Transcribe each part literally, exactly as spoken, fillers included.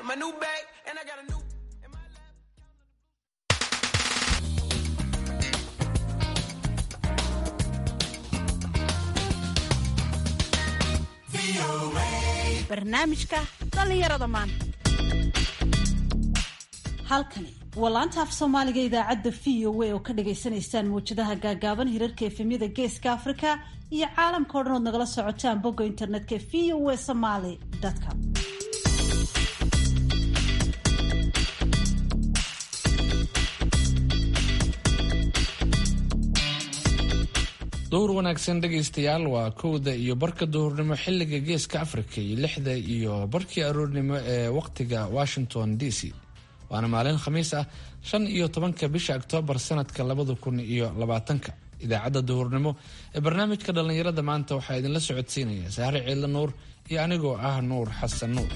my new bag, and I got a new. barnaamijka dhalinyarada maanta. halkani waa laanta af soomaaliga idaacadda v o a oo ka dhagaysanaysaan mawjadaha gaagaaban hirarka efemyada geeska afrika iyo caalamka o dhan ood nagala socotaan bogga internetka v o a somaly com. dowr wanaagsan dhegaystayaal, waa kowda iyo barka duhurnimo xilliga geeska afrika iyo lixda iyo barkii aroornimo ee waqtiga washington d c. waana maalin khamiis ah shan iyo tobanka bisha oktoobar sanadka labada kun iyo labaatanka. idaacadda duhurnimo ee barnaamijka dhallinyarada maanta waxaa idinla socodsiinaya sahre ciidla nuur iyo anigoo ah nuur xasan nuur.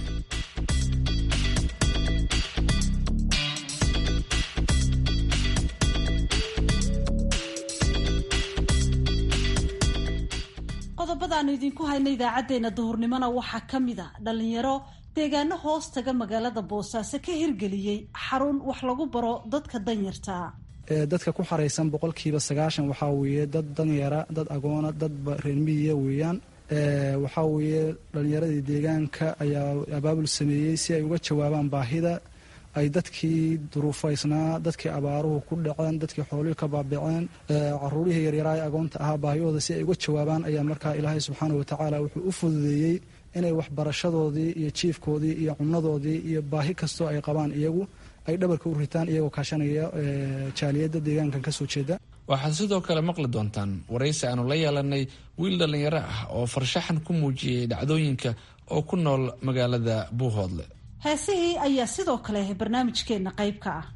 qodobadaanu idinku hayna idaacadeena duhurnimona waxaa ka mid a dhalinyaro deegaano hoos taga magaalada boosaaso ka hirgeliyey xarun wax lagu baro dadka danyarta. dadka ku xaraysan boqolkiiba sagaashan waxaa weeye dad danyara, dad agoona, dad reer miyiga weeyaan. waxaa weeye dhalinyaradii deegaanka ayaa abaabul sameeyey si ay uga jawaabaan baahida ay dadkii duruufaysnaa, dadkii abaaruhu ku dhaceen, dadkii xoolihii ka baabiceen, caruurihii yaryaraay agoonta ahaa baahiyooda si ay uga jawaabaan ayaa markaa ilaahay subxaanahu watacaala wuxuu u fududeeyey inay waxbarashadoodii iyo jiifkoodii iyo cunnadoodii iyo baahi kastoo ay qabaan iyagu ay dhabarka u ritaan iyagoo kaashanaya jaaliyadda deegaankan ka soo jeeda. waxaad sidoo kale maqli doontaan waraysi aanu la yeelanay wiil dhallinyaro ah oo farshaxan ku muujiyey dhacdooyinka oo ku nool magaalada buuhoodle. heesihii ayaa sidoo kale barnaamijkeenna qayb ka ah.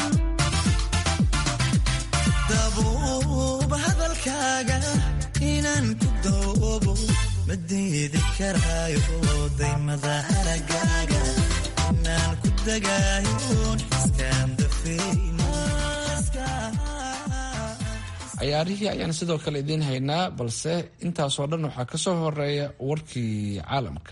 dabuuba hadalkaaga inaan ku doobo ma diidi karaayo daymada haragaaga inaan ku dagaayoon iskaan dafayno. cayaarihii ayaan sidoo kale idiin haynaa, balse intaasoo dhan waxaa ka soo horeeya warkii caalamka.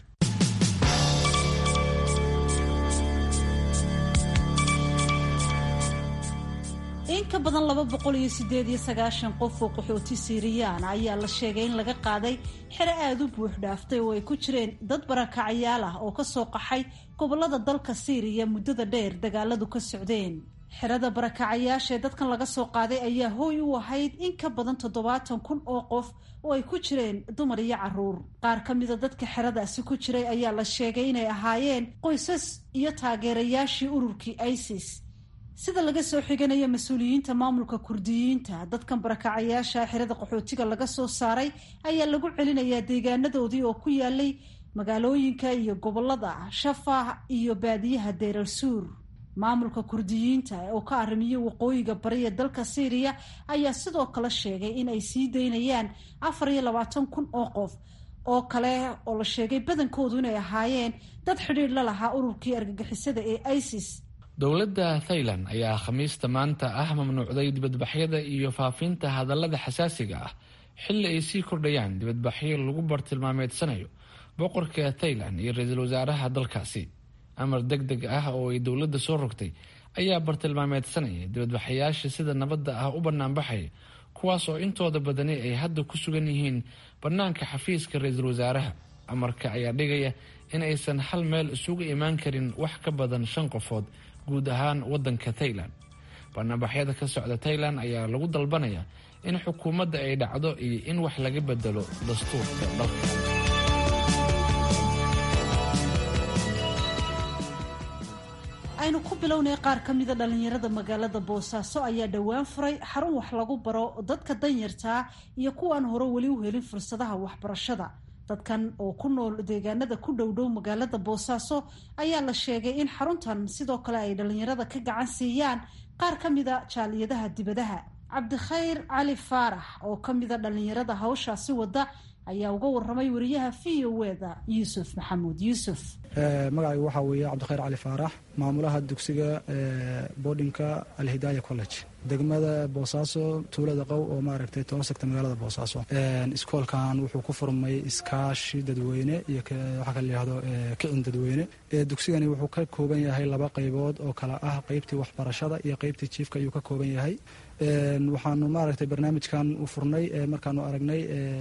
in ka badan laba boqol iyo sideed iyo sagaashan qof oo qaxooti siiriyaan ayaa la sheegay in laga qaaday xero aada u buux dhaaftay oo ay ku jireen dad barakacayaal ah oo kasoo qaxay gobolada dalka siiriya muddada dheer dagaaladu ka socdeen. xerada barakacayaasha ee dadkan laga soo qaaday ayaa hooy u ahayd in ka badan toddobaatan kun oo qof oo ay ku jireen dumar iyo caruur. qaar ka mida dadka xeradaasi ku jiray ayaa la sheegay inay ahaayeen qoysas iyo taageerayaashii ururkii isis. sida laga soo xiganayo mas-uuliyiinta maamulka kurdiyiinta, dadkan barakacayaasha xerada qaxootiga laga soo saaray ayaa lagu celinayaa deegaanadoodii oo ku yaalay magaalooyinka iyo gobolada shafah iyo baadiyaha Deir el-Suur. maamulka kurdiyiinta oo ka arrimiyey waqooyiga bari ee dalka Syria ayaa sidoo kale sheegay in ay sii daynayaan afar iyo labaatan kun oo qof oo kale oo la sheegay badankoodu inay ahaayeen dad xidhiir la lahaa ururkii argagixisada ee ISIS. dowladda Thailand ayaa khamiista maanta ah mamnuucday dibadbaxyada iyo faafinta hadallada xasaasiga ah xilli ay sii kordhayaan dibadbaxyo lagu bartilmaameedsanayo boqorka Thailand iyo ra'iisul wasaaraha dalkaasi. amar degdeg ah oo ay dowladda soo rogtay ayaa bartilmaameedsanaya dibadbaxayaasha sida nabadda ah u banaanbaxaya, kuwaas oo intooda badani ay hadda ku sugan yihiin banaanka xafiiska ra'iisul wasaaraha. amarka ayaa dhigaya in aysan hal meel isugu imaan karin wax ka badan shan qofood guud ahaan wadanka Thailand. banaanbaxyada ka socda Thailand ayaa lagu dalbanaya in xukuumadda ay dhacdo iyo in wax laga bedelo dastuurka dalka. aynu ku bilownay qaar ka mida dhalinyarada magaalada boosaaso ayaa dhowaan furay xarun wax lagu baro dadka danyartaa iyo kuwaan hore weli u helin fursadaha waxbarashada. dadkan oo ku nool deegaanada ku dhowdhow magaalada boosaaso ayaa la sheegay in xaruntan sidoo kale ay dhalinyarada ka gacan siiyaan qaar ka mida jaaliyadaha dibadaha. cabdikhayr cali faarax oo ka mida dhalinyarada hawshaasi wada ayaa uga waramay wariyaha v o eda yuusuf maxamuud yuusuf. magacaygu waxaa weeye cabdikhayr cali faarax, maamulaha dugsiga boardinka alhidaaya college degmada boosaaso, tuulada qow oo maaragtay toosagta magaalada boosaaso. iskoolkan wuxuu ku furmay iskaashi dadweyne iyo waxaa kala yihahdo kicin dadweyne. dugsigani wuxuu ka kooban yahay laba qaybood oo kala ah qaybtii waxbarashada iyo qaybtii jiifka ayuu ka kooban yahay. waxaanu maaragtay barnaamijkan u furnay markaanu aragnay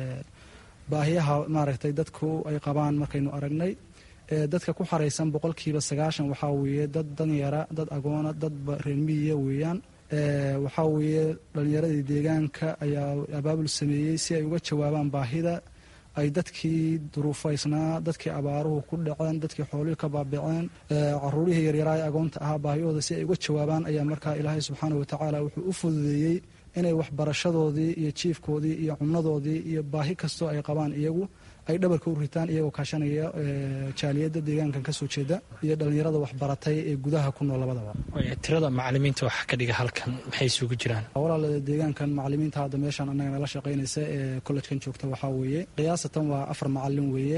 baahiyaha maaragtay dadku ay qabaan. markaynu aragnay dadka ku xaraysan boqolkiiba sagaashan waxaa weeye dad danyara, dad agoona, dad reermiyiya weeyaan. waxaa weeye dhalinyaradii deegaanka ayaa abaabul sameeyey si ay uga jawaabaan baahida ay dadkii duruufaysnaa, dadkii abaaruhu ku dhaceen, dadkii xoolihii ka baabiceen, caruurihii yaryaraa ee agoonta ahaa baahiyahooda si ay uga jawaabaan ayaa markaa ilaahay subxaana watacaala wuxuu u fududeeyey inay waxbarashadoodii iyo jiifkoodii iyo cunnadoodii iyo baahi kastoo ay qabaan iyagu ay dhabarka u ritaan iyagoo kaashanaya jaaliyadda deegaankan kasoo jeeda iyo dhalinyarada waxbaratay ee gudaha ku nool labadaba. tirada macalimiinta wax ka dhiga halkan maxay isugu jiraan? walaal deegaankan macalimiinta hadda meeshaan annaga nala shaqaynaysa ee collegekan joogta waxaa weeye qiyaasatan waa afar macalin weeye.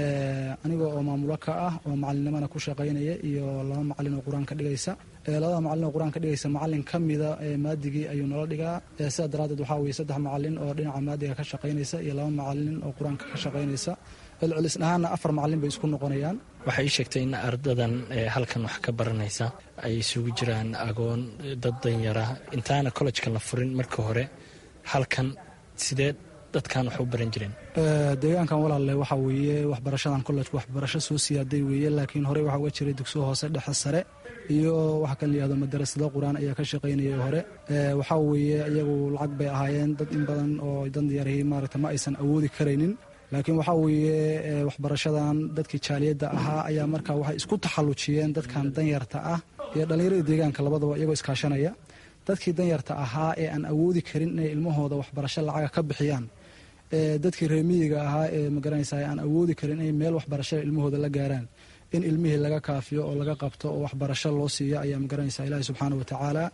aniga oo maamulo ka ah oo macalinimana ku shaqaynaya iyo laba macalin oo qur-aan ka dhigaysa. labada macalin oo qur-aan ka dhigaysa macalin ka mida maadigii ayuu nala dhigaa. sidaa daraaddeed waxaa weeye saddex macalin oo dhinaca maadiga ka shaqaynaysa iyo laba macalin oo qur-aanka ka shaqaynaysa. celcelis ahaana afar macalin bay isku noqonayaan. waxay ii sheegtay in ardadan halkan wax ka baranaysa ay isugu jiraan agoon, dad danyara. intaana kollejkan la furin marka hore halkan sidee dadkan wax u baran jireen? deegaankan walaalle waxaa weeye waxbarashadan kollejku waxbarasho soo siyaaday weeye, laakiin horey waxaa uga jiray dugsiga hoose dhexe sare iyo waxa kala yihahdo madarasada qur-aan ayaa ka shaqaynayay hore. waxaa weeye iyagu lacag bay ahaayeen dad in badan oo danyarihii maaragta ma aysan awoodi karaynin. laakiin waxaa weeye waxbarashadan dadkii jaaliyadda ahaa ayaa markaa waxay isku taxallujiyeen dadkan danyarta ah iyo dhallinyaradii deegaanka labadaba iyagoo iskaashanaya. dadkii danyarta ahaa ee aan awoodi karin inay ilmahooda waxbarasho lacaga ka bixiyaan, dadkii reemiyiga ahaa ee magaranaysa aan awoodi karin inay meel waxbarashada ilmahooda la gaaraan, in ilmihii laga kaafiyo oo laga qabto oo waxbarasho loo siiyo ayaa magaranaysa ilaahi subxaana watacaala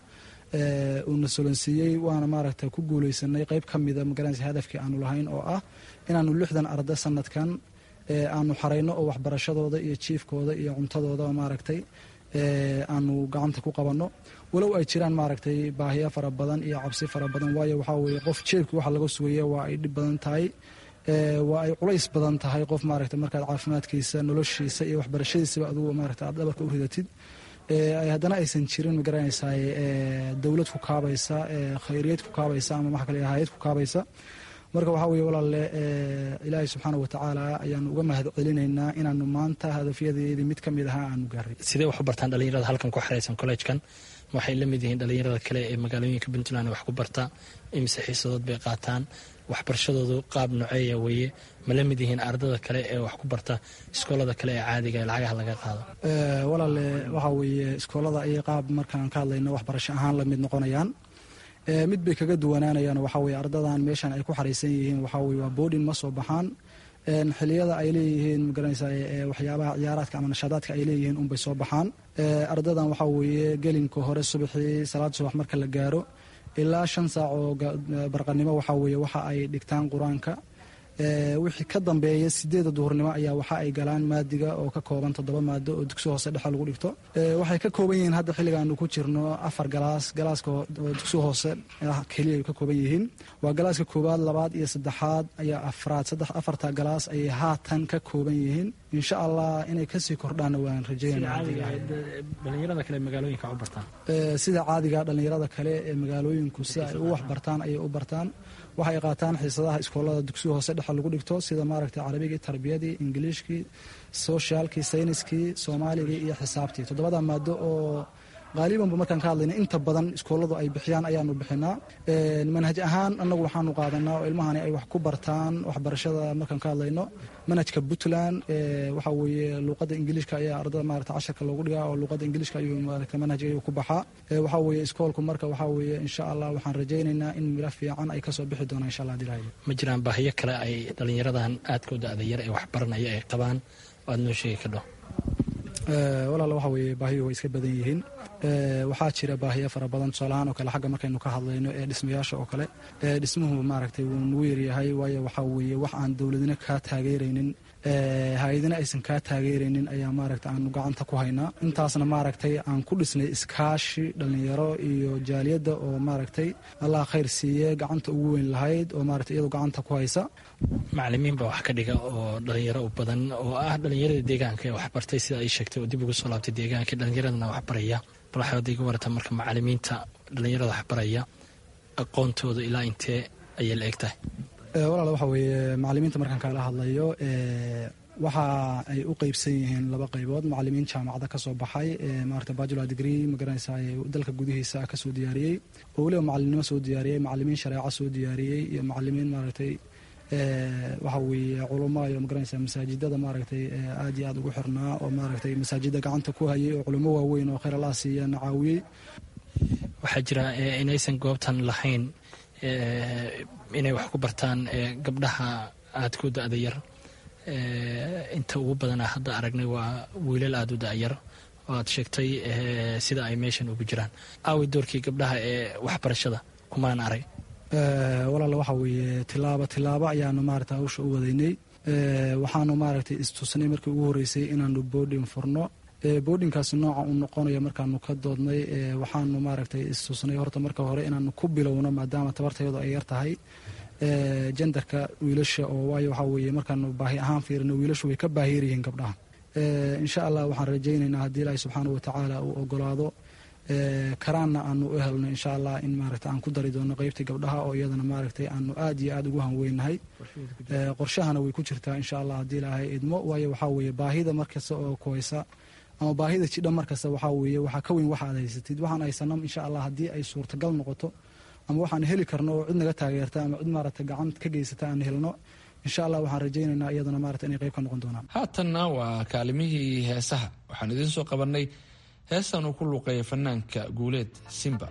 uuna solansiiyey. waana maaragta ku guulaysanay qayb ka mida magaranaysa hadafkii aanu lahayn oo ah inaanu lixdan arda sanadkan aanu xarayno oo waxbarashadooda iyo jiifkooda iyo cuntadooda maaragtay aanu gacanta ku qabanno. walow ay jiraan maaragtay baahiya fara badan iyo cabsi fara badan, waayo waxaa weeye qof jeebkii waxa laga sugaya waa ay dhib badan tahay, waa ay culays badan tahay qof maaragta markaad caafimaadkiisa, noloshiisa iyo waxbarashadiisaba adugu maaragta aad dhabarka u ridatid. haddana aysan jirin magaranaysaa dowlad ku kaabaysa, khayriyad ku kaabaysa ama waxa kale hayad ku kaabaysa. marka waxaa weeye walaalle ilaahay subxaana watacaala ayaanu uga mahad celinaynaa inaanu maanta hadafyadeedii mid ka mid ahaa aanu gaaray. sidee wax u bartaan dhalinyarada halkan ku xaraysan collegekan? waxay la mid yihiin dhalinyarada kale ee magaalooyinka puntland wax ku barta? imise xiisadood bay qaataan? waxbarashadoodu qaab noceeya weeye? ma la mid yihiin ardada kale ee wax ku barta iskoolada kale ee caadiga ee lacagaha laga qaado? walaalle waxaa weeye iskoolada ayay qaab markaan ka hadlayno waxbarasho ahaan la mid noqonayaan. mid bay kaga duwanaanayaan waxaa weye ardadan meeshan ay ku xaraysan yihiin waxaa weye waa boodin ma soo baxaan. xiliyada ay leeyihiin magaranaysaa waxyaabaha ciyaaraadka ama nashaadaadka ay leeyihiin unbay soo baxaan. ardadan waxaa weeye gelinka hore subaxii salaad subax marka la gaaro ilaa shan saac oo barqanimo waxaa weeye waxa ay dhigtaan qur-aanka. wixii ka dambeeya sideeda duhurnimo ayaa waxa ay galaan maadiga oo ka kooban toddoba maado oo dugsi hoose dhexe lagu dhigto. waxay ka kooban yihiin hadda xilligaanu ku jirno afar galaas. galaaska dugsi hoose keliya ay ka kooban yihiin waa galaaska koowaad, labaad iyo saddexaad ayaa afraad. saddex afarta galaas ayay haatan ka kooban yihiin. insha allah inay kasii kordhaana waan rajeynaa. dhalinyarada kale magaalooyinka u bartaan sida caadiga dhalinyarada kale ee magaalooyinku si ay u waxbartaan ayay u bartaan. waxay qaataan xiisadaha iskoolada dugsiga hoose dhexe lagu dhigto sida maaragtay carabigii, tarbiyadii, ingiliishkii, soshaalkii, sayniskii, soomaaligii iyo xisaabtii. toddobada maado oo qaalibanba markaan ka hadlayna inta badan iskooladu ay bixiyaan ayaanu bixinaa. manhaj ahaan annagu waxaanu qaadanaa oo ilmahani ay wax ku bartaan waxbarashada markaan ka hadlayno manhajka puntland. waxaa weeye luuqadda ingiliishka ayaa ardada maaragta casharka loogu dhigaa oo luuqadda ingiliishka ayuu maaragta manhajka ayuu ku baxaa. waxaa weeye iskoolku marka waxaa weeye insha allah waxaan rajaynaynaa in miro fiican ay kasoo bixi doonaan insha allah dilaahi. ma jiraan baahiyo kale ay dhalinyaradan aadka u da-da yar ee waxbaranaya ay qabaan oo aad noo sheegi kadho? walaal waxa weeye baahiyu way iska badan yihiin. waxaa jira baahiyo fara badan tusaalahaan oo kale xagga markaynu ka hadlayno ee dhismayaasha oo kale dhismuhu maaragtay wuu nagu yaryahay waayo waxaa weeye wax aan dowladina kaa taageeraynin hay-adina aysan kaa taageeraynin ayaa maaragtay aanu gacanta ku haynaa. intaasna maaragtay aan ku dhisnay iskaashi dhallinyaro iyo jaaliyadda oo maaragtay allah khayr siiye gacanta ugu weyn lahayd oo maaragtay iyadu gacanta ku haysa. macallimiin baa wax ka dhiga oo dhalinyaro u badan oo ah dhalinyarada deegaanka ee waxbartay sida ay sheegtay oo dib ugu soo laabtay deegaanka dhalinyaradana waxbaraya. bal waxaad iga warata marka macallimiinta dhalinyarada waxbaraya aqoontooda ilaa intee ayay la eg tahay? walaal waxa weeye macallimiinta markaan kaala hadlayo waxa ay u qeybsan yihiin laba qaybood. macallimiin jaamacada ka soo baxay maaragtay bachelor degree magaranaysa dalka gudihiisa ka soo diyaariyey oo weliba macallinimo soo diyaariyey, macallimiin shareeco soo diyaariyey iyo macallimiin maaragtay waxa weeye culamo iyo magaranaysa masaajidada maaragtay aad iyo aad ugu xirnaa oo maaragtay masaajida gacanta ku hayay oo culamo waaweyn oo khayr allah siiyana caawiyey. waxaa jira inaysan goobtan lahayn inay wax ku bartaan gabdhaha aad ku da-da yar. inta ugu badana hadda aragnay waa wiilal aada u da-yar oo aad sheegtay sida ay meeshan ugu jiraan. aawi doorkii gabdhaha ee waxbarashada kumaan arag. walaal waxa weeye tilaabo tilaabo ayaanu maaragtay hawsha u wadaynay. waxaanu maaragtay istusnay markii ugu horreysay inaanu boarding furno. boardingkaasi nooca uu noqonayo markaanu ka doodnay waxaanu maaragtay istusnay horta marka hore inaanu ku bilowno maadaama tabartayadu ay yar tahay jendarka wiilasha oo waayo waxaa weeye markaanu baahi ahaan fiirino wiilashu way ka baahiyar yihiin gabdhaha. insha allah waxaan rajaynaynaa haddii ilaahi subxaanahu watacaala uu ogolaado karaanna aanu u helno insha allah in maaragtay aan ku dari doono qeybtii gabdhaha oo iyadana maaragtay aanu aad iyo aad ugu hanweynahay. qorshahana way ku jirtaa insha allah haddii ilaahay idmo waayo waxaa weeye baahida markasta oo kuhaysa ama baahida jidha markasta waxaa weeye waxaa ka weyn waxa aad haysatid. waxaan haysano insha allah haddii ay suurtagal noqoto ama waxaan heli karno oo cid naga taageerta ama cid maaragtay gacan ka geysata aan helno insha allah waxaan rajaynaynaa iyadana maaragtay inay qayb ka noqon doonaan. haatanna waa kaalimihii heesaha. waxaan idiin soo qabannay heestan uu ku luuqeeya fanaanka guuleed Simba.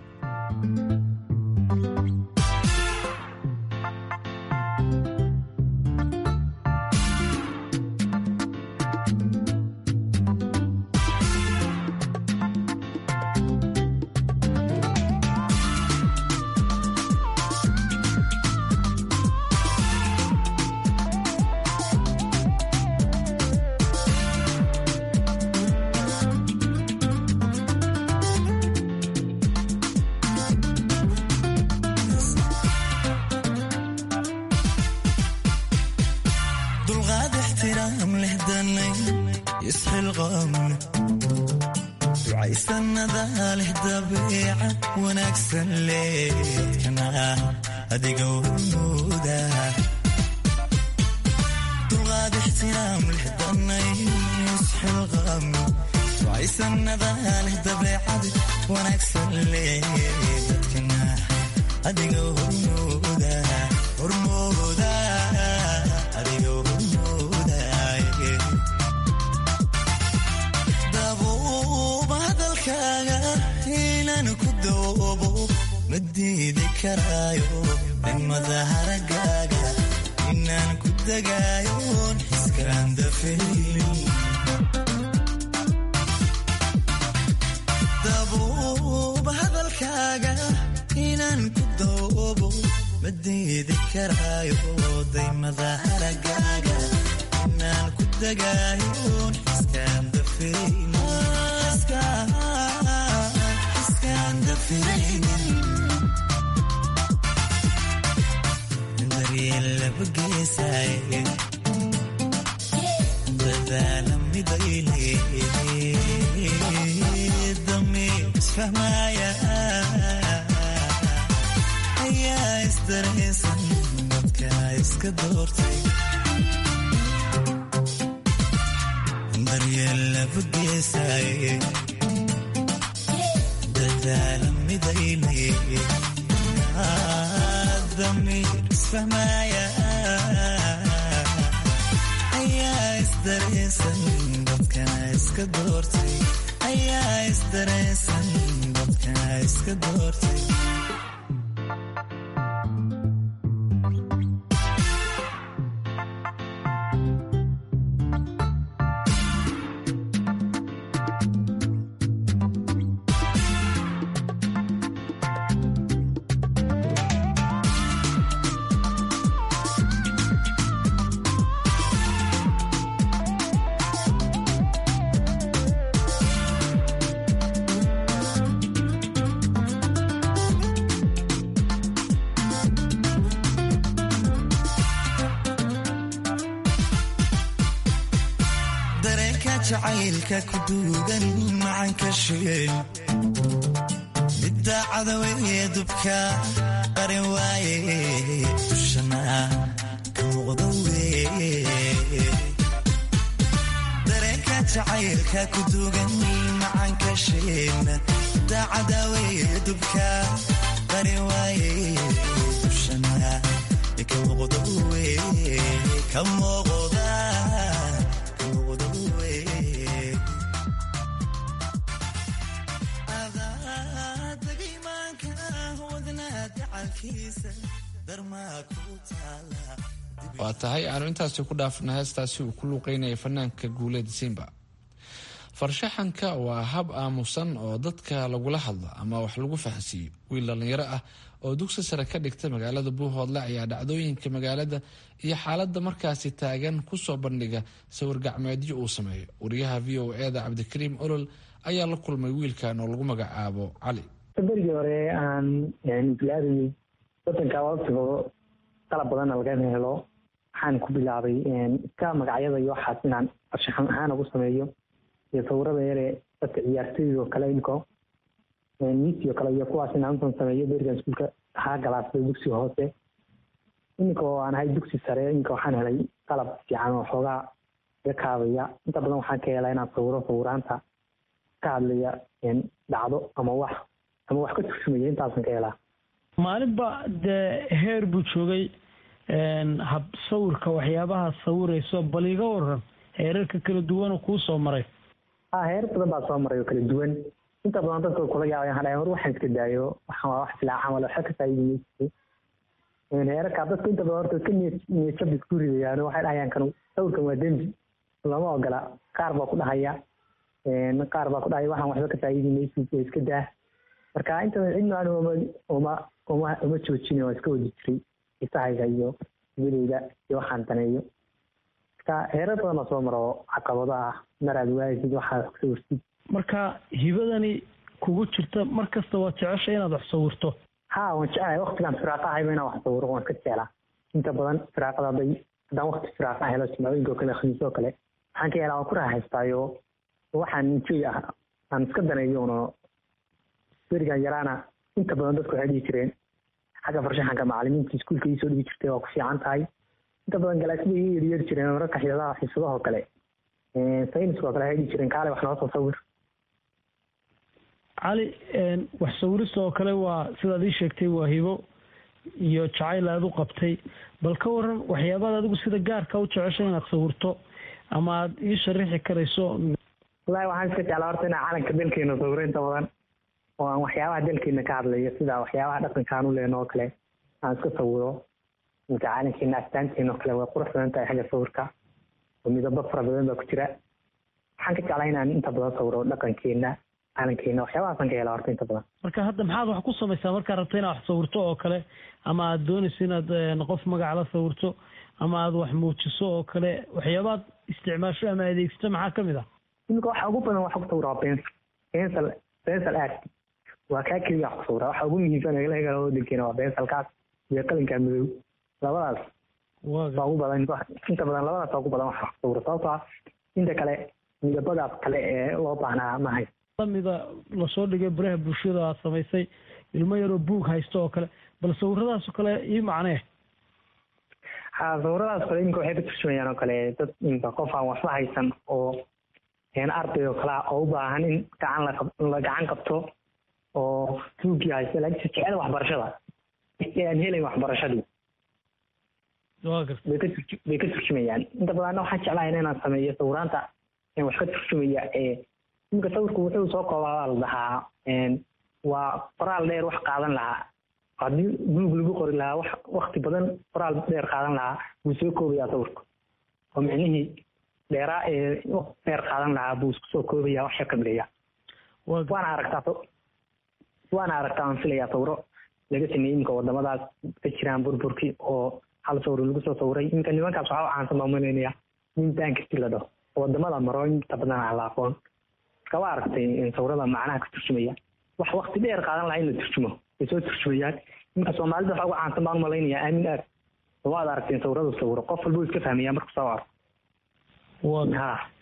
jacaylka ku duugan macanka sheen midda cadawee dubka qarin waaye dushana ka muuqda weye dareenka jacaylka ku duugan macanka sheen midda cadawee dubka qarin waaye dushana ka muuqda weye ka muuqda waa tahay aanu intaasi ku dhaafna heestaasi uu ku luuqeynaya fanaanka guuleed simba. farshaxanka waa hab aamusan oo dadka lagula hadla ama wax lagu fahansiiyo. wiil dhallinyaro ah oo dugsi sare ka dhigta magaalada Buuhoodle ayaa dhacdooyinka magaalada iyo xaaladda markaasi taagan kusoo bandhiga sawir gacmeedyo uu sameeyo. wariyaha v o e da Cabdikariim Olol ayaa la kulmay wiilkan oo lagu magacaabo Cali. berigii hore aan bilaabay wadanka waqtiga qalab badan laga helo waxaan ku bilaabay ka magacyada iyo waxaas inaan farshaxan ahaan ugu sameeyo iyo sawirada yare dadka ciyaartooyda kale inko niisiyo kale iyo kuwaas inaan u sameeyo berigii iskuulka ha galaasay dugsiga hoose inko aan hay dugsi sare inko waxaan helay qalab fiican oo xoogaa ka kaabaya inta badan waxaan ka helay inaan sawiro sawiraanta ka hadlaya dhacdo ama wax ama wax ka turjumaya intaasan ka helaa. maalinba dee heer buu joogay hab sawirka waxyaabaha sawirayso bal iga waran heerarka kala duwan oo kuu soo maray. ah heer badan baa soo maray oo kala duwan inta badan dadka kula yaabay hadhay hor waxaan iska daayo waxaan wax ilaa camal waxa ka faa'iideeyay heerarka dadka inta badan horta ka niyad jab isku ridayaan waxay dhahayaan kan sawirkan waa dembi lama ogola qaar baa ku dhahaya qaar baa ku dhahaya waxaan waxba ka faa'iideeyay iska daa marka inta cidna uma uma uma uma joojin oo iska wadi jiray isahayga iyo wiileyda iyo waxaan taneeyo ka heerar badan soo maro caqabado ah maraad waayid waxaa sawirtid. marka hibadani kugu jirta markasta waa jeceshay inaad wax sawirto. ha waan jecelahay waqtigan firaaqa hayba inaan wax sawiro waan ka jeclaa inta badan firaaqada bay haddaan waqti firaaqa helo jimcooyinka kale khamiis oo kale waxaan ka helaa waan ku raaxaystaayo waxaan injooy ah aan iska daneeyo uno berigan yaraana inta badan dadku waxay dhihi jireen xagga farshaxanka macallimiinta iskuulka ii soo dhigi jirtay waa ku fiican tahay inta badan galaasida ii yeeri jireen mararka xisadaha xisadaha kale sayniska oo kale waxay dhihi jireen kaale wax noo soo sawir. Cali wax sawirista oo kale waa sidaad ii sheegtay waa hibo iyo jacayl aad u qabtay bal ka waran waxyaabaad adigu sida gaarka u jeceshay inaad sawirto ama aad ii sharaxi karayso. wallaahi waxaan iska jeclaa horta inaan calanka dalkeena sawiro inta badan oo aan waxyaabaha dalkeena ka hadlayo sida waxyaabaha dhaqankaan u lehno oo kale aan iska sawiro inta calankeena astaanteena oo kale way qurux badan tahay xagga sawirka oo midabo fara badan baa ku jira waxaan ka jeclaa inaan inta badan sawiro dhaqankeena calankeena waxyaabahaasaan ka helaa horta inta badan. marka hadda maxaad wax ku samaysaa markaad rabto inaad wax sawirto oo kale ama aad doonayso inaad qof magac la sawirto ama aad wax muujiso oo kale waxyaabaad isticmaasho ama adeegsato maxaa kamid ah? iminka waxa ugu badan waxa ku sawira pencil pencil art waa kaa keliya wax ku sawira waxa ugu muhiimsan ee laga helo wadankeena waa pencilkaas iyo qalinka madow labadaas waa ugu badan inta badan labadaas ugu badan wax ku sawira sababtoo ah inta kale midabadaas kale ee loo baahnaa ma haysto. lamida lasoo dhigay baraha bulshada aad samaysay ilmo yaroo buug haysto oo kale bal sawiradaas oo kale ii macnee. ha sawiradaas kale iminka waxay ka turjumayaan oo kale dad inta qof aan waxba haysan oo een arday oo kale oo u baahan in gacan la gacan qabto oo tuugi haysta laakiin jecel waxbarashada aan helay waxbarashadii way ka turjumayaan inta badan waxaan jeclahay inaan sameeyo sawiraanta in wax ka turjumaya ee iminka sawirku wuxuu soo koobaa la dhahaa waa qoraal dheer wax qaadan lahaa haddii buug lagu qori lahaa wax waqti badan qoraal dheer qaadan lahaa wuu soo koobayaa sawirku oo micnihii dheeraa ee dheer qaadan lahaa buu isku soo koobayaa wax ka midaya waana aragtaa waana aragtaa aan filayaa sawiro laga sameeyey iminka wadamadaas ka jiraan burburkii oo hal sawir lagu soo sawiray iminka nimankaas waxaa caansan baa umaleynaya nin baankasti la dhaho wadamada maro inta badan aan la aqoon marka waa aragtay sawirada macnaha ka turjumaya wax waqti dheer qaadan lahaa in la turjumo way soo turjumayaan iminka soomaalida waxaa ugu caansan baan umaleynaya aamin aad waad aragteen sawirada sawiro qof walba iska fahmaya markuu soo arko. ha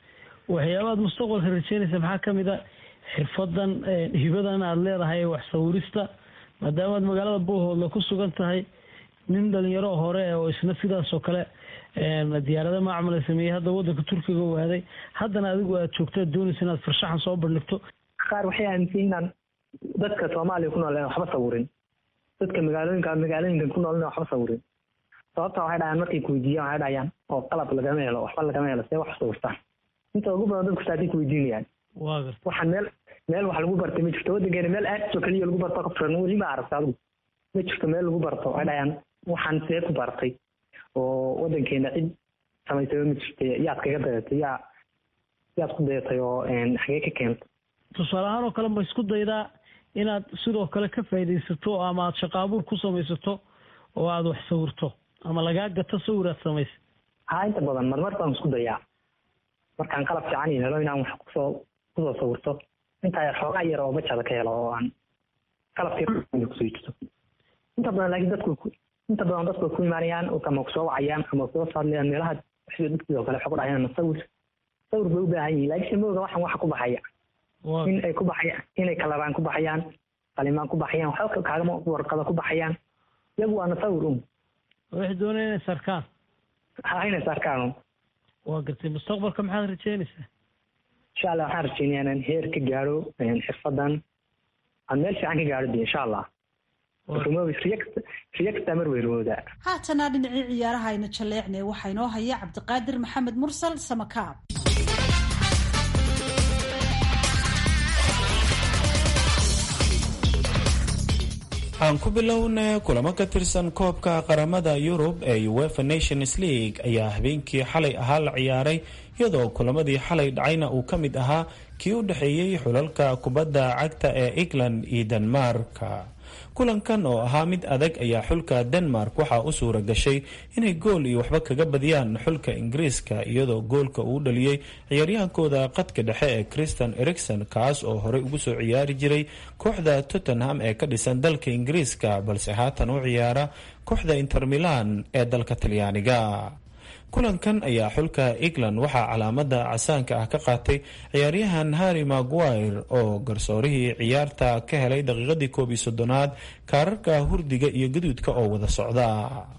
waxyaabaad mustaqbalka rajeynaysa maxaa ka mid a xirfadan hibadan aada leedahay wax sawirista maadaamaad magaalada Buuhoodle ku sugan tahay nin dhalinyaro hore oo isna sidaas oo kale diyaarada macmal sameeyay hadda wadanka Turkiga u aaday haddana adigu aad joogtaa doonaysa inaad farshaxan soo bandhigto qaar waxay aaminsan dadka Soomaaliya ku nool waxba sawirin dadka magaalooyinka magaalooyinka ku nool waxba sawirin sababta waxay dhahaan markay ku weydiiyaan waxay dhahayaan oo qalab laga helo waxba laga helo see wax sawirta inta ugu badan dadku saadi ku weydiinayaan waa waxaan meel meel wax lagu bartay ma jirto wadankeena meel aad soo kaliya lagu barto qofkan wali ma aragtaa adigu ma jirto meel lagu barto waxay dhahayaan waxaan see ku bartay oo wadankeena cid samaysay ma jirto yaad kaga dayatay yaa yaad ku dayatay oo een xagee ka keentay tusaale ahaan oo kale ma isku daydaa inaad sidoo kale ka faa'iidaysato ama aad shaqo abuur ku samaysato oo aad wax sawirto ama lagaa gato sawir aad samayso haa inta badan marmar baan isku dayaa markaan qalab fiican helo inaan wax kusoo kusoo sawirto inta yar xoogaa yar oo bajada ka helo oo aan qalabkii kusoo iibso inta badan laakiin dadku inta badan dadku ku imaanayaan oo kama kusoo wacayaan ama kusoo saadlayaan meelaha wixii dadkii oo kale xog dhahayaan sawir sawir bay u baahan yihiin laakiin mooga waxaan waxa ku baxaya in ay ku baxayaan inay kalaraan ku baxayaan qalimaan ku baxayaan waxa kaagama warqada ku baxayaan iyagu waa sawir um waxay doonayaan sarkaan haa inay sarkaan waa gartay mustaqbalka maxaad rajeynaysaa insha Allah waxaan rajeynayaa inaan heer ka gaaro xirfadan aan meel fiican ka gaaro insha Allah haatana dhinacii ciyaaraha ayna jaleecnay waxaa inoo haya cabdiqaadir maxamed mursal samakaab aan ku bilowna kulamo ka tirsan koobka qaramada Yurub ee UEFA Nations League ayaa habeenkii xalay ahaa la ciyaaray iyadoo kulamadii xalay dhacayna uu ka mid ahaa kii u dhaxeeyay xulalka kubadda cagta ee England iyo Denmark. kulankan oo ahaa mid adag ayaa xulka Denmark waxa uu suura gashay inay gool iyo waxba kaga badiyaan xulka Ingiriiska iyadoo goolka uu dhaliyay ciyaaryahankooda qadka dhexe ee Christian Eriksen kaas oo hore ugu soo ciyaari jiray kooxda Tottenham ee ka dhisan dalka Ingiriiska balse haatan u ciyaara kooxda Inter Milan ee dalka Talyaaniga. kulankan ayaa xulka England waxaa calaamada casaanka ah ka qaatay ciyaaryahan Harry Maguire oo garsoorihii ciyaarta ka helay daqiiqadii koob iyo soddonaad kaararka hurdiga iyo gaduudka oo wada socda.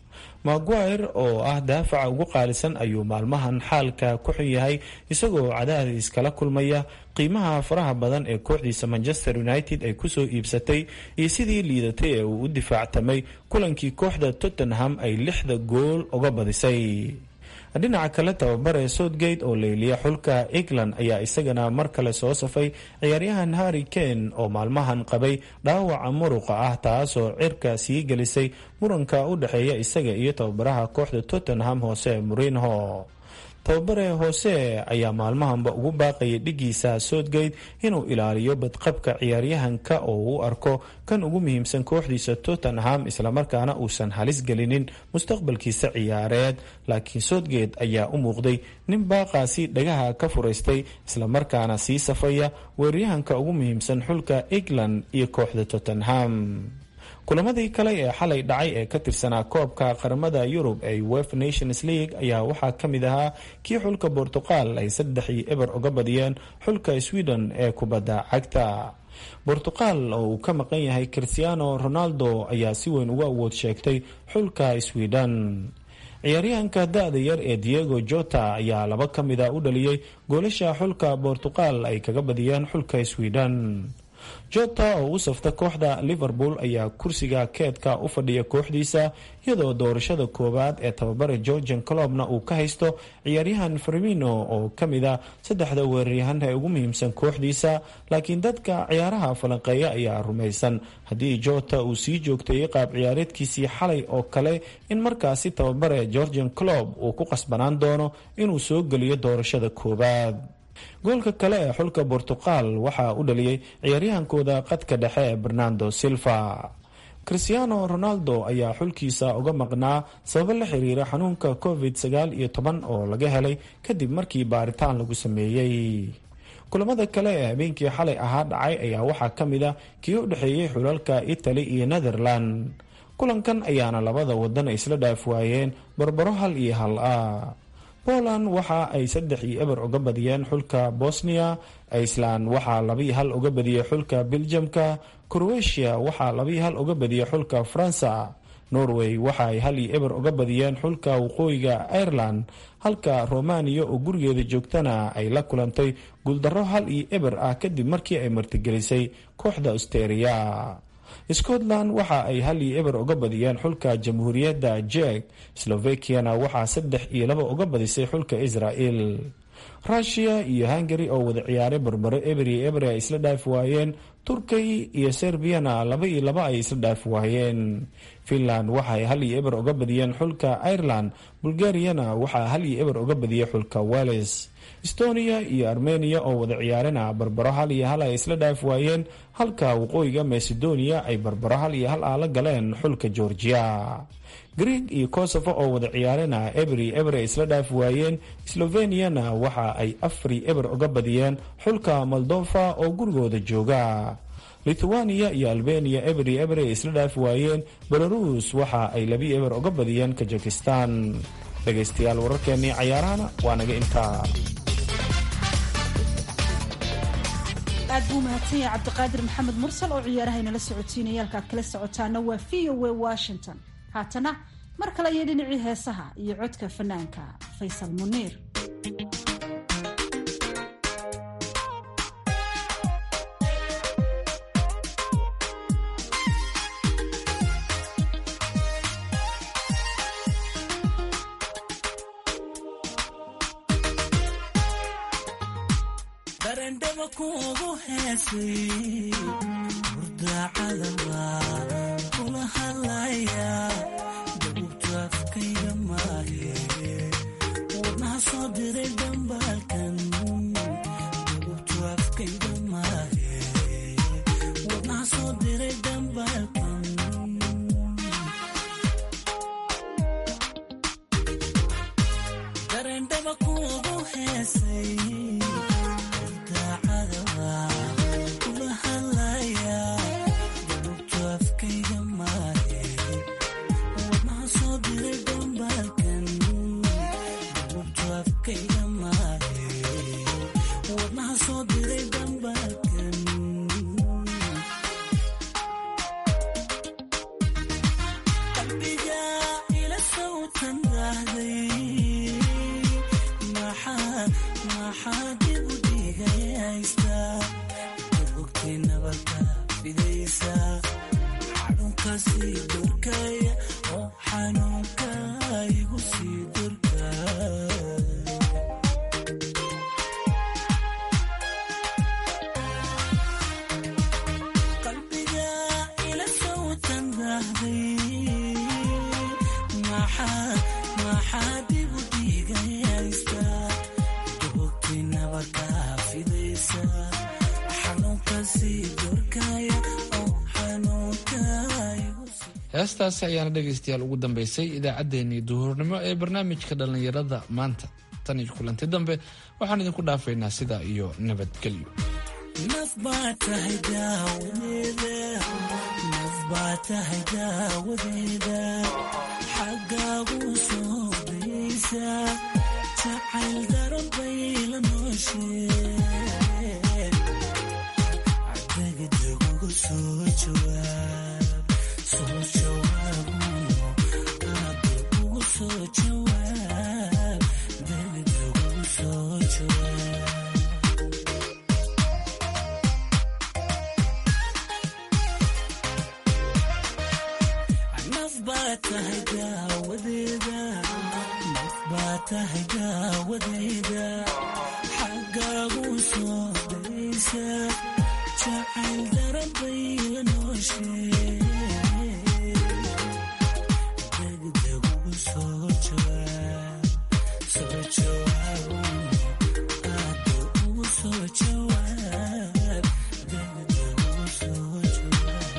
Maguire oo ah daafaca ugu qaalisan ayuu maalmahan xaalka ku xun yahay isagoo cadaadis kala kulmaya qiimaha faraha badan ee kooxdiisa Manchester United ay kusoo iibsatay iyo sidii liidatay ee uu u difaactamay kulankii kooxda Tottenham ay lixda gool uga badisay. dhinaca kale tababare Southgate oo leeliya xulka England ayaa isagana mar kale soo safay ciyaaryahan Harry Kane oo maalmahan qabay dhaawaca muruqa ah taasoo cirka sii gelisay muranka u dhaxeeya isaga iyo tababaraha kooxda Tottenham Jose Mourinho. tababare Jose ayaa maalmahanba ugu baaqayay dhigiisa Southgate inuu ilaaliyo badqabka ciyaaryahanka oo uu arko kan ugu muhiimsan kooxdiisa Tottenham isla markaana uusan halis gelinin mustaqbalkiisa ciyaareed laakiin Southgate ayaa u muuqday nin baaqaasi dhagaha ka furaystay isla markaana sii safaya weeraryahanka ugu muhiimsan xulka England iyo kooxda Tottenham. kulamadii kale ee xalay dhacay ee ka tirsanaa koobka qaramada Yurub ee UEFA Nations League ayaa waxaa ka mid ahaa kii xulka Portugal ay saddex iyo eber uga badiyeen xulka Sweden ee kubadda cagta. Portugal oo uu ka maqan yahay Cristiano Ronaldo ayaa si weyn uga awood sheegtay xulka Sweden. ciyaaryahanka da'da yar ee Diego Jota ayaa laba ka mid ah u dhaliyay goolasha xulka Portugal ay kaga badiyeen xulka Sweden. Jota oo u safta kooxda Liverpool ayaa kursiga keedka u fadhiya kooxdiisa iyadoo doorashada koowaad ee tababare Jurgen Kloppna uu ka haysto ciyaaryahan Firmino oo ka mid ah saddexda weeraryahan ee ugu muhiimsan kooxdiisa laakiin dadka ciyaaraha falanqeeya ayaa rumaysan haddii Jota uu sii joogteeyay qaab ciyaareedkiisii xalay oo kale in markaasi tababare Jurgen Klopp uu ku qasbanaan doono inuu soo geliyo doorashada koowaad. goolka kale ee xulka Portugal waxaa u dhaliyay ciyaaryahankooda qadka dhexe ee Bernardo Silva. Cristiano Ronaldo ayaa xulkiisa uga maqnaa sabab la xiriira xanuunka covid sagaal iyo toban oo laga helay kadib markii baaritaan lagu sameeyay. kulamada kale ee habeenkii xalay ahaa dhacay ayaa waxaa ka mid ah kii u dhaxeeyay xulalka Italy iyo Netherland. kulankan ayaana labada wadan isla dhaaf waayeen barbaro hal iyo hal ah. Poland waxa ay saddex iyo eber uga badiyeen xulka Bosnia, Iceland waxa laba iyo hal uga badiyay xulka Belgiumka, Croatia waxa laba iyo hal uga badiyay xulka Faransa, Norway waxa ay hal iyo eber uga badiyeen xulka waqooyiga Ireland, halka Romania oo gurigeeda joogtana ay la kulantay guuldarro hal iyo eber ah kadib markii ay martigelisay kooxda Austria. Scotland waxa ay hal iyo eber uga badiyeen xulka Jamhuuriyadda Czech, Slovakiana waxa saddex iyo laba uga badisay xulka Israel. Russia iyo Hungary oo wada ciyaaray barbaro eber iyo eber ay isla dhaaf waayeen, Turkey iyo Serbiana laba iyo laba ay isla dhaaf waayeen. Finland waxa ay hal iyo eber uga badiyeen xulka Ireland, Bulgariana waxa hal iyo eber uga badiyay xulka Wales. Estonia iyo Armenia oo wada ciyaarana barbaro hal iyo hal ay isla dhaaf waayeen, halka waqooyiga Macedonia ay barbaro hal iyo hal la galeen xulka Georgia. Greek iyo Kosovo oo wada ciyaarana eber iyo eber ay isla dhaaf waayeen, Sloveniana waxa ay afar iyo eber uga badiyeen xulka Moldova oo gurigooda jooga. Lithuania iyo Albania eber iyo eber ay isla dhaaf waayeen, Belarus waxa ay laba iyo eber uga badiyeen Kazakhstan. dhagaystayaal wararkeennii cayaarahana waa naga intaa. aad buu mahadsan yahay cabdiqaadir maxamed mursal oo ciyaaraha inala socotiinaya. halkaad kala socotaana waa v o a Washington. haatana mar kale iyo dhinacii heesaha iyo codka fanaanka Faysal Muniir. kuugu heesay murdacadaba kula hadlaya dabubtu afkayga maaye wadnaha soo diray dambaalkan dabubtu afkayga maaye wadnaha soo diray dambaalkan darendhaba kuugu heesay heestaasi ayaana dhegaystayaal ugu dambaysay idaacaddeenii duhurnimo ee barnaamijka dhallinyarada maanta. tan iyo kulanti dambe waxaan idinku dhaafaynaa sidaa iyo nabadgelyo. naf baa tahay daawadeeda naf baa tahay daawadeeda xaggaagu soo daysa jacayl daran bay la nooshee degdegugu soo jawaab soo jawaab degdegugu soo jawaab degdegugu soo jawaab tahay daawadeeda naf baa tahay daawadeeda xaggaagu soo daysa jacayl daran bay la nooshee degdegugu soo jawaab soo jawaab degdegugu soo jawaab degdegugu soo jawaab.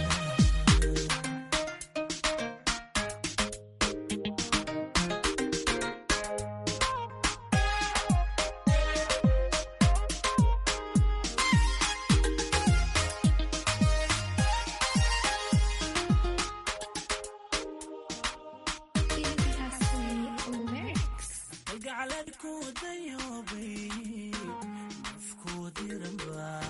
gacalad ku dayoobay nafku diranba